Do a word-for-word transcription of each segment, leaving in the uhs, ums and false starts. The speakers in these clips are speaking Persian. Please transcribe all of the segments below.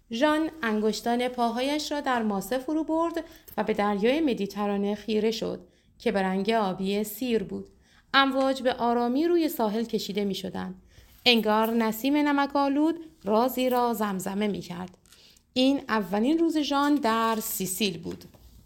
ژان انگشتان پاهایش را در ماسه فرو برد و به دریای مدیترانه خیره شد که به رنگ آبی سیر بود. امواج به آرامی روی ساحل کشیده می شدند. انگار نسیم نمک‌آلود رازی را زمزمه می کرد. این اولین روز ژان در سیسیل بود.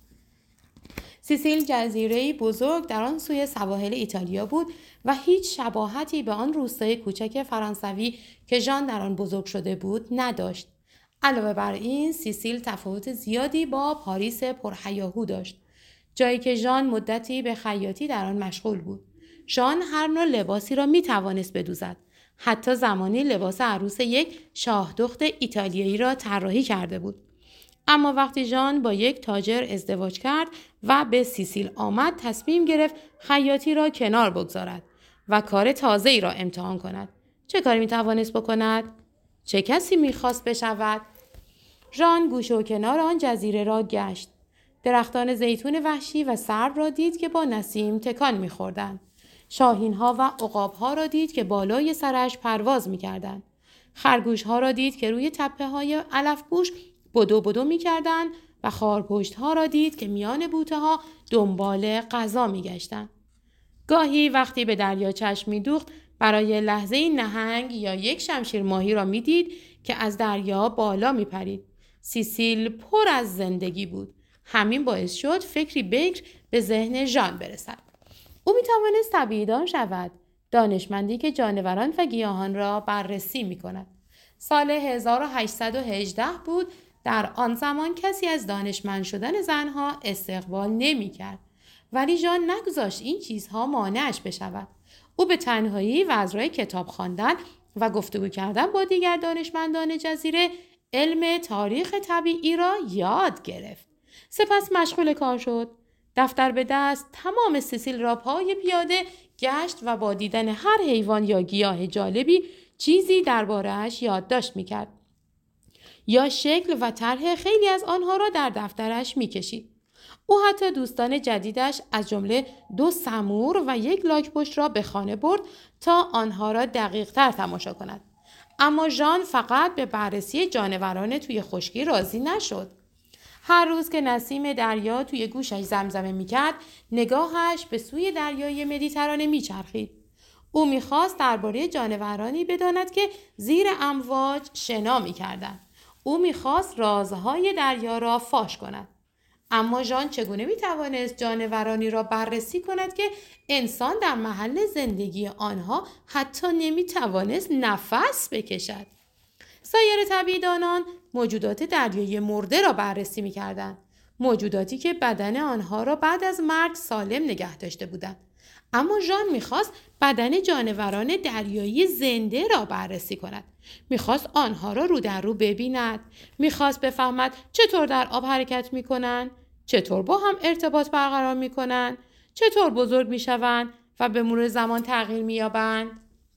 سیسیل جزیره‌ای بزرگ در آن سوی سواحل ایتالیا بود و هیچ شباهتی به آن روستای کوچک فرانسوی که ژان در آن بزرگ شده بود نداشت. علاوه بر این سیسیل تفاوت زیادی با پاریس پرهیاهو داشت، جایی که ژان مدتی به خیاطی در آن مشغول بود. ژان هر نوع لباسی را می توانست بدوزد. حتی زمانی لباس عروس یک شاه دخت ایتالیایی را طراحی کرده بود. اما وقتی ژان با یک تاجر ازدواج کرد و به سیسیل آمد، تصمیم گرفت خیاطی را کنار بگذارد و کار تازه‌ای را امتحان کند. چه کاری می توانست بکند؟ چه کسی می خواست بشود؟ ژان گوشه و کنار آن جزیره را گشت. درختان زیتون وحشی و سرو را دید که با نسیم تکان می خوردند. شاهین‌ها و عقاب‌ها را دید که بالای سرش پرواز می‌کردند. خرگوش‌ها را دید که روی تپه‌های علف‌پوش بدو بدو می‌کردند و خارپشت‌ها را دید که میان بوته‌ها دنبال غذا می‌گشتند. گاهی وقتی به دریا چشم می‌دوخت، برای لحظه‌ای نهنگ یا یک شمشیر ماهی را می‌دید که از دریا بالا می‌پرید. سیسیل پر از زندگی بود. همین باعث شد فکری بکر به ذهن ژان برسد. او می توانست طبیعی‌دان شود، دانشمندی که جانوران و گیاهان را بررسی می کند. سال هزار و هشتصد و هجده بود. در آن زمان کسی از دانشمند شدن زنها استقبال نمی کرد. ولی ژان نگذاشت این چیزها مانعش بشود. او به تنهایی و از راه کتاب خواندن و گفتگو کردن با دیگر دانشمندان جزیره علم تاریخ طبیعی را یاد گرفت. سپس مشغول کار شد. دفتر به دست تمام سیسیل را پای پیاده گشت و با دیدن هر حیوان یا گیاه جالبی چیزی درباره‌اش یادداشت می‌کرد یا شکل و طرح خیلی از آنها را در دفترش می‌کشید. او حتی دوستان جدیدش از جمله دو سمور و یک لاک‌پشت را به خانه برد تا آنها را دقیق‌تر تماشا کند. اما ژان فقط به بررسی جانوران توی خشکی راضی نشد. هر روز که نسیم دریا توی گوشش زمزمه میکرد، نگاهش به سوی دریای مدیترانه میچرخید. او میخواست درباره جانورانی بداند که زیر امواج شنا میکردند. او میخواست رازهای دریا را فاش کند. اما ژان چگونه میتوانست جانورانی را بررسی کند که انسان در محل زندگی آنها حتی نمیتوانست نفس بکشد؟ سایر طبیعی‌دانان موجودات دریایی مرده را بررسی می‌کردند، موجوداتی که بدن آنها را بعد از مرگ سالم نگه داشته بودند. اما ژان می‌خواست بدن جانوران دریایی زنده را بررسی کند. می‌خواست آنها را رو در رو ببیند، می‌خواست بفهمد چطور در آب حرکت می‌کنند، چطور با هم ارتباط برقرار می‌کنند، چطور بزرگ می‌شوند و به مرور زمان تغییر می‌یابند.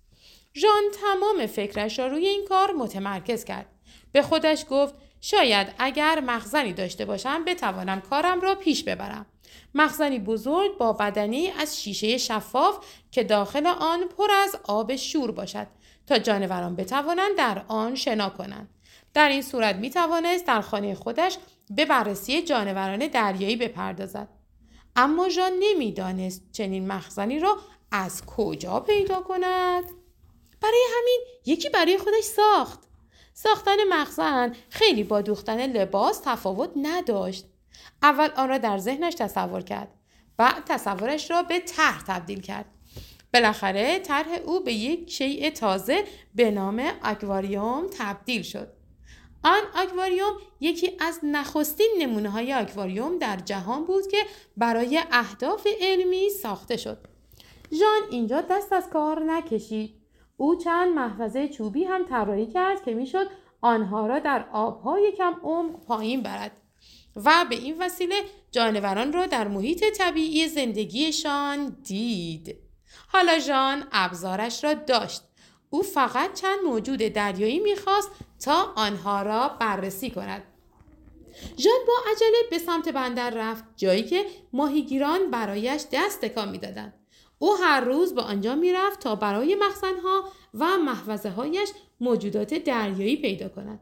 ژان تمام فکرش را روی این کار متمرکز کرد. به خودش گفت شاید اگر مخزنی داشته باشم بتوانم کارم را پیش ببرم. مخزنی بزرگ با بدنی از شیشه شفاف که داخل آن پر از آب شور باشد تا جانوران بتوانند در آن شنا کنند. در این صورت می توانست در خانه خودش به بررسی جانوران دریایی بپردازد. اما ژان نمی دانست چنین مخزنی را از کجا پیدا کند. برای همین یکی برای خودش ساخت. ساختن مخزن خیلی با دوختن لباس تفاوت نداشت. اول آن را در ذهنش تصور کرد. بعد تصورش را به طرح تبدیل کرد. بالاخره طرح او به یک شیء تازه به نام آکواریوم تبدیل شد. آن آکواریوم یکی از نخستین نمونه‌های آکواریوم در جهان بود که برای اهداف علمی ساخته شد. ژان اینجا دست از کار نکشید. او چند محفظه چوبی هم طراحی کرد که میشد آنها را در آب‌های کم عمق پایین برد و به این وسیله جانوران را در محیط طبیعی زندگیشان دید. حالا ژان ابزارش را داشت. او فقط چند موجود دریایی میخواست تا آنها را بررسی کند. ژان با عجله به سمت بندر رفت، جایی که ماهیگیران برایش دست تکان میدادند. او هر روز به آنجا میرفت تا برای مخزنها و محفظه‌هایش موجودات دریایی پیدا کند.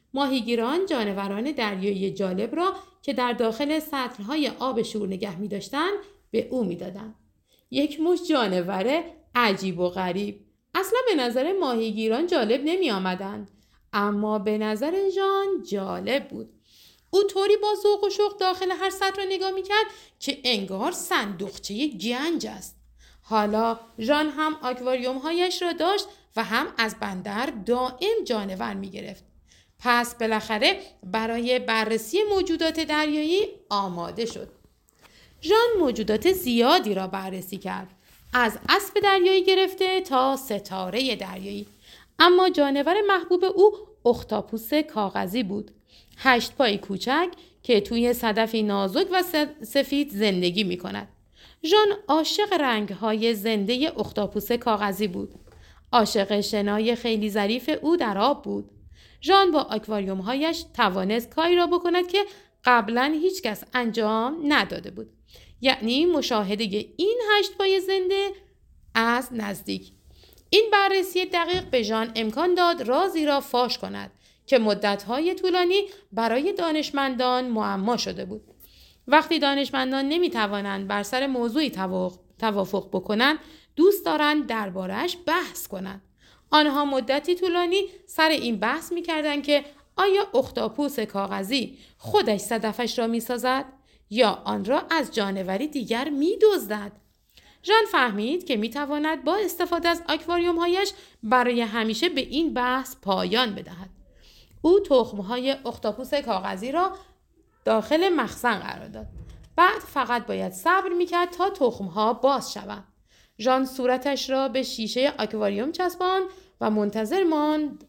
ماهیگیران جانوران دریایی جالب را که در داخل سطل‌های آب شور نگه می‌داشتند به او می‌دادند. یک مشت جانور عجیب و غریب. اصلا به نظر ماهیگیران جالب نمی آمدند. اما به نظر ژان جالب بود. او طوری با ذوق و شوق داخل هر سطل را نگاه می کرد که انگار صندوقچه گنج است. حالا ژان هم آکواریوم هایش را داشت و هم از بندر دائم جانور می گرفت. پس بالاخره برای بررسی موجودات دریایی آماده شد. ژان موجودات زیادی را بررسی کرد. از اسب دریایی گرفته تا ستاره دریایی. اما جانور محبوب او اختاپوس کاغذی بود. هشت پای کوچک که توی صدفی نازک و سفید زندگی می کند. ژان عاشق رنگ‌های زنده اختاپوس کاغذی بود. عاشق شنای خیلی ظریف او در آب بود. ژان با آکواریوم‌هایش توانست کاری را بکند که قبلا هیچ کس انجام نداده بود. یعنی مشاهده این هشت پای زنده از نزدیک. این بررسی دقیق به ژان امکان داد رازی را فاش کند که مدت‌های طولانی برای دانشمندان معما شده بود. وقتی دانشمندان نمی‌توانند بر سر موضوعی توافق بکنند، دوست دارند درباره‌اش بحث کنند. آنها مدتی طولانی سر این بحث می‌کردند که آیا اختاپوس کاغذی خودش صدفش را می‌سازد یا آن را از جانوری دیگر می‌دزدد؟ ژان فهمید که می‌تواند با استفاده از آکواریوم‌هایش برای همیشه به این بحث پایان بدهد. او تخم‌های اختاپوس کاغذی را داخل مخزن قرار داد. بعد فقط باید صبر می‌کرد تا تخم‌ها باز شوند. ژان صورتش را به شیشه آکواریوم چسباند و منتظر ماند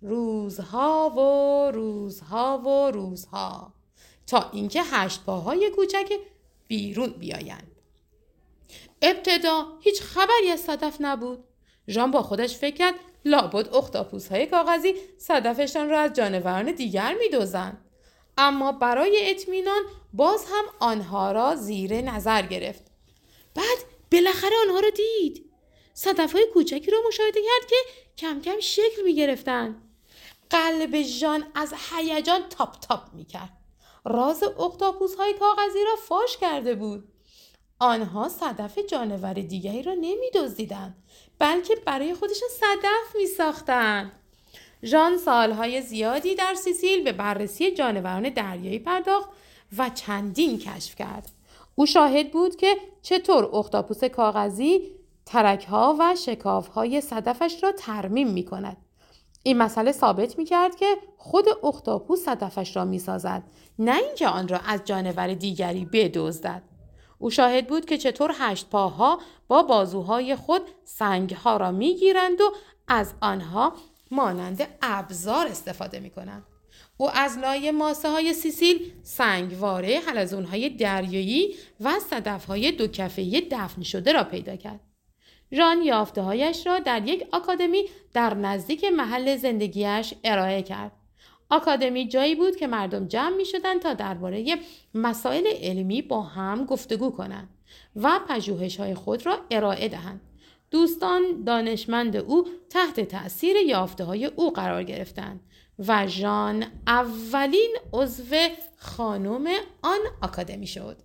روزها و روزها و روزها تا اینکه هشت پاهای کوچک بیرون بیایند. ابتدا هیچ خبری از صدف نبود. ژان با خودش فکر کرد لابد اختاپوس‌های کاغذی صدفشان را از جانوران دیگر می‌دزدند. اما برای اطمینان باز هم آنها را زیر نظر گرفت. بعد بالاخره آنها را دید. صدف‌های کوچکی را مشاهده کرد که کم کم شکل می‌گرفتند. قلب ژان از هیجان تاپ تاپ می‌کرد. راز اختاپوس‌های کاغذی را فاش کرده بود. آنها صدف جانور دیگری را نمی‌دزدیدند، بلکه برای خودشان صدف می‌ساختند. ژان سالهای زیادی در سیسیل به بررسی جانوران دریایی پرداخت و چندین کشف کرد. او شاهد بود که چطور اختاپوس کاغذی ترک‌ها و شکاف‌های صدفش را ترمیم می‌کند. این مسئله ثابت می‌کرد که خود اختاپوس صدفش را می‌سازد، نه اینکه آن را از جانور دیگری بدزدد. او شاهد بود که چطور هشت پاها با بازوهای خود سنگ‌ها را می‌گیرند و از آنها مانند ابزار استفاده می‌کنند. او از لای ماسه‌های سیسیل سنگواره، حلزون‌های دریایی و صدف‌های دو کفه‌ای دفن شده را پیدا کرد. ژان یافته‌هایش را در یک آکادمی در نزدیک محل زندگیش ارائه کرد. آکادمی جایی بود که مردم جمع می‌شدند تا درباره مسائل علمی با هم گفتگو کنند و پژوهش‌های خود را ارائه دهند. دوستان دانشمند او تحت تأثیر یافته‌های او قرار گرفتند و ژان اولین عضو خانم آن آکادمی شد.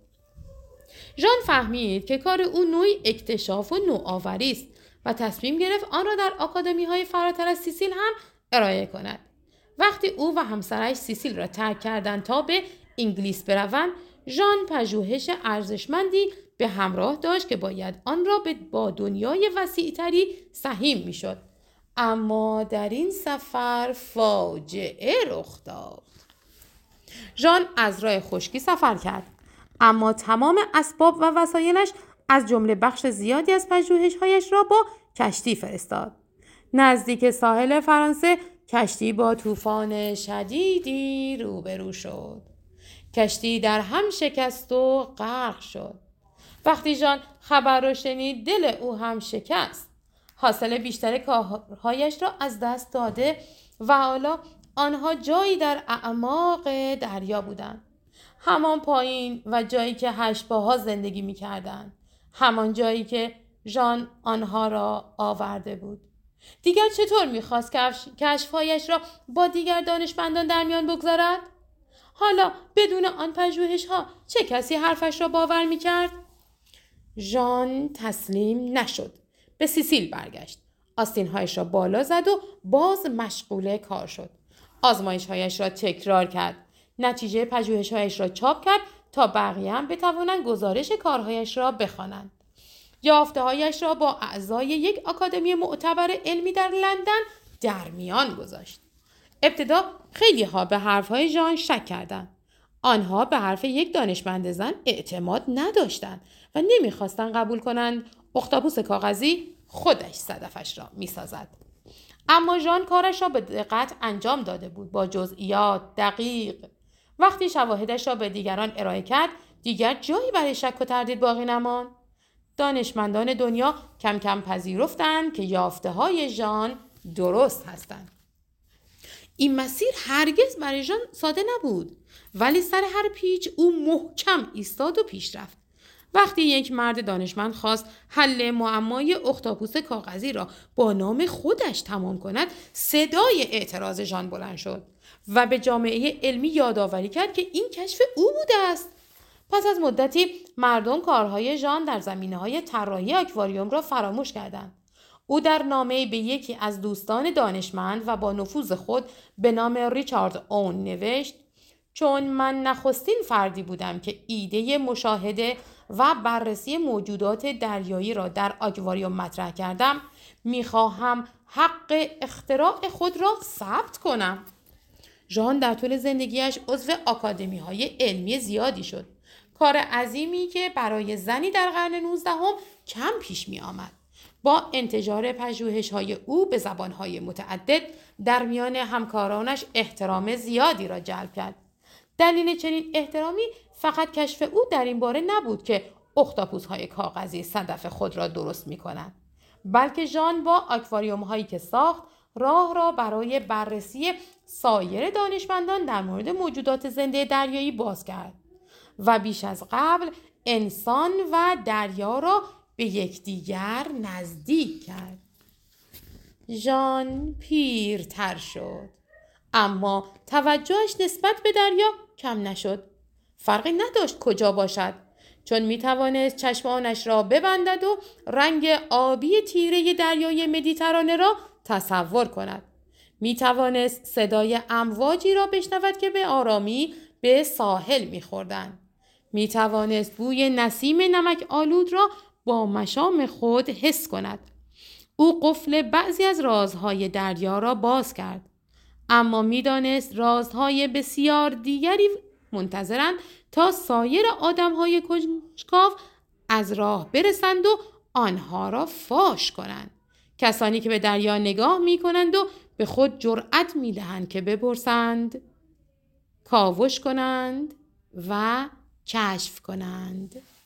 ژان فهمید که کار او نوعی اکتشاف و نوآوری است و تصمیم گرفت آن را در آکادمی‌های فراتر از سیسیل هم ارائه کند. وقتی او و همسرش سیسیل را ترک کردند تا به انگلیس بروند، ژان پژوهش ارزشمندی به همراه داشت که باید آن را با دنیای وسیع‌تری سهیم می‌شد. اما در این سفر فاجعه رخ داد. ژان از راه خشکی سفر کرد، اما تمام اسباب و وسایلش از جمله بخش زیادی از پژوهش‌هایش را با کشتی فرستاد. نزدیک ساحل فرانسه کشتی با طوفان شدیدی روبرو شد. کشتی در هم شکست و غرق شد. وقتی ژان خبر را شنید دل او هم شکست. حاصل بیشتر کارهایش را از دست داده و حالا آنها جایی در اعماق دریا بودند. همان پایین و جایی که هشت پاها زندگی می کردند. همان جایی که ژان آنها را آورده بود. دیگر چطور میخواست کشفهایش را با دیگر دانشمندان در میان بگذارد؟ حالا بدون آن پژوهش‌ها چه کسی حرفش را باور میکرد؟ ژان تسلیم نشد. به سیسیل برگشت. آستین‌هایش را بالا زد و باز مشغول کار شد. آزمایش‌هایش را تکرار کرد. نتیجه پژوهش‌هایش را چاپ کرد تا بقیه هم بتوانند گزارش کارهایش را بخوانند. یافته‌هایش را با اعضای یک آکادمی معتبر علمی در لندن در میان گذاشت. ابتدا خیلی ها به حرفهای ژان شک کردند. آنها به حرف یک دانشمند زن اعتماد نداشتند و نمیخواستند قبول کنند اختاپوس کاغذی خودش صدفش را میسازد. اما ژان کارش را به دقت انجام داده بود، با جزئیات دقیق. وقتی شواهدش را به دیگران ارائه کرد، دیگر جایی برای شک و تردید باقی نماند. دانشمندان دنیا کم کم پذیرفتند که یافته‌های ژان درست هستند. این مسیر هرگز برای ژان ساده نبود، ولی سر هر پیچ او محکم ایستاد و پیش رفت. وقتی یک مرد دانشمند خواست حل معمای اختاپوس کاغذی را با نام خودش تمام کند، صدای اعتراض ژان بلند شد و به جامعه علمی یادآوری کرد که این کشف او بوده است. پس از مدتی مردم کارهای ژان در زمینه‌های طراحی آکواریوم را فراموش کردند. او در نامه‌ای به یکی از دوستان دانشمند و با نفوذ خود به نام ریچارد اون نوشت: چون من نخستین فردی بودم که ایده مشاهده و بررسی موجودات دریایی را در آکواریوم مطرح کردم، می‌خواهم حق اختراع خود را ثبت کنم. ژان در طول زندگیش عضو آکادمی‌های علمی زیادی شد. کار عظیمی که برای زنی در قرن نوزدهم کم پیش می آمد. با انتشار پژوهش‌های او به زبان‌های متعدد در میان همکارانش احترام زیادی را جلب کرد. دلیل چنین احترامی فقط کشف او در این باره نبود که اختاپوس‌های کاغذی صدف خود را درست می‌کنند، بلکه ژان با آکواریوم‌هایی که ساخت راه را برای بررسی سایر دانشمندان در مورد موجودات زنده دریایی باز کرد و بیش از قبل انسان و دریا را به یکدیگر نزدیک کرد. ژان پیرتر شد، اما توجهش نسبت به دریا کم نشد. فرقی نداشت کجا باشد، چون می توانست چشمانش را ببندد و رنگ آبی تیره دریای مدیترانه را تصور کند. می توانست صدای امواجی را بشنود که به آرامی به ساحل می خوردند. می توانست بوی نسیم نمک آلود را با مشام خود حس کند. او قفل بعضی از رازهای دریا را باز کرد، اما می دانست رازهای بسیار دیگری منتظرند تا سایر آدمهای کنجکاو از راه برسند و آنها را فاش کنند. کسانی که به دریا نگاه می کنند و به خود جرأت می دهند که بپرسند، کاوش کنند و کشف کنند.